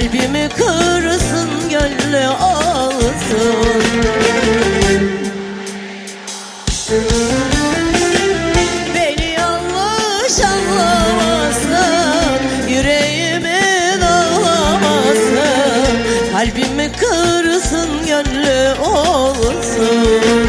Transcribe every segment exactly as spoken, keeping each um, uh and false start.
kalbimi kırsın, gönlü alsın. Beni yanlış anlamasın, yüreğimi dağlamasın, kalbimi kırsın, gönlü olsun.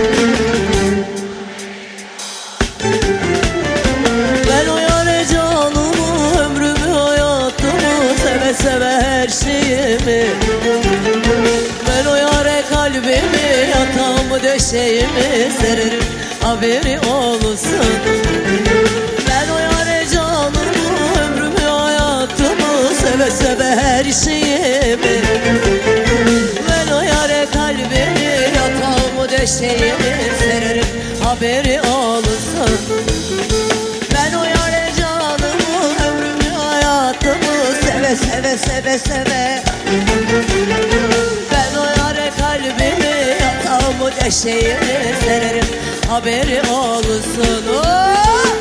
Ben o yâre canımı, ömrümü, hayatımı, seve seve her şeyimi. Ben o yâre kalbimi, yatağımı, döşeğimi sererim, haberi olsun. Ben o yâre canımı, ömrümü, hayatımı, seve seve her şeyimi. Ben o yâre kalbimi, yatağımı, döşeğimi sererim, haberi olsun. Ben o yâre canımı, ömrümü, hayatımı, seve seve seve seve. Ben o yâre kalbimi, yatağımı, döşeğimi sererim, haberi olsun. Oh!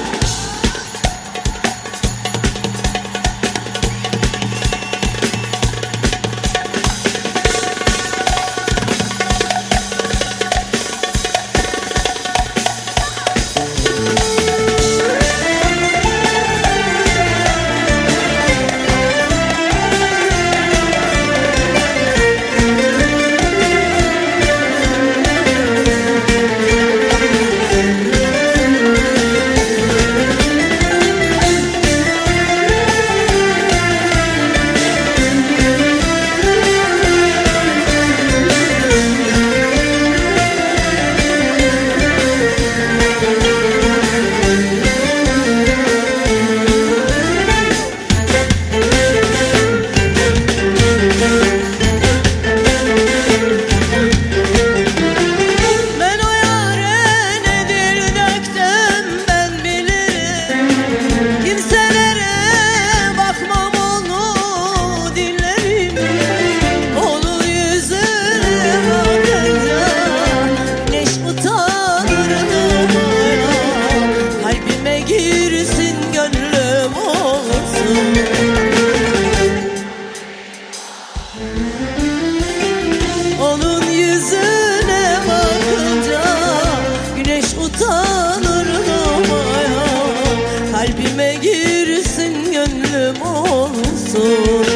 Onun yüzüne bakınca güneş utanır doğmaya, kalbime girsin, gönlüm olsun.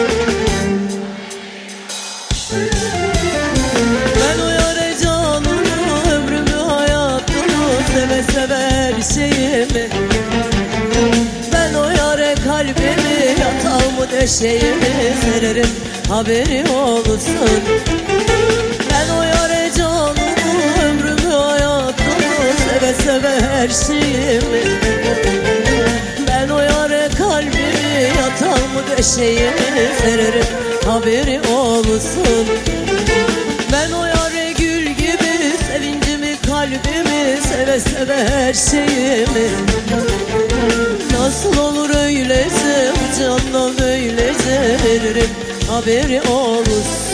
Ben o yâre canımı, ömrümü, hayatımı, seve seve her şeyimi. Ben o yâre kalbimi, yatağımı, döşeğimi sererim, haberi olsun. Ben o yâre canımı, ömrümü, hayatımı, seve seve her şeyimi. Ben o yâre kalbimi, yatağımı, döşeğimi sererim, haberi olsun. Ben o yâre gül gibi, sevincimi, kalbimi, seve seve her şeyimi. Nasıl olur öylece, bu canla böylece veririm, haberi olsun.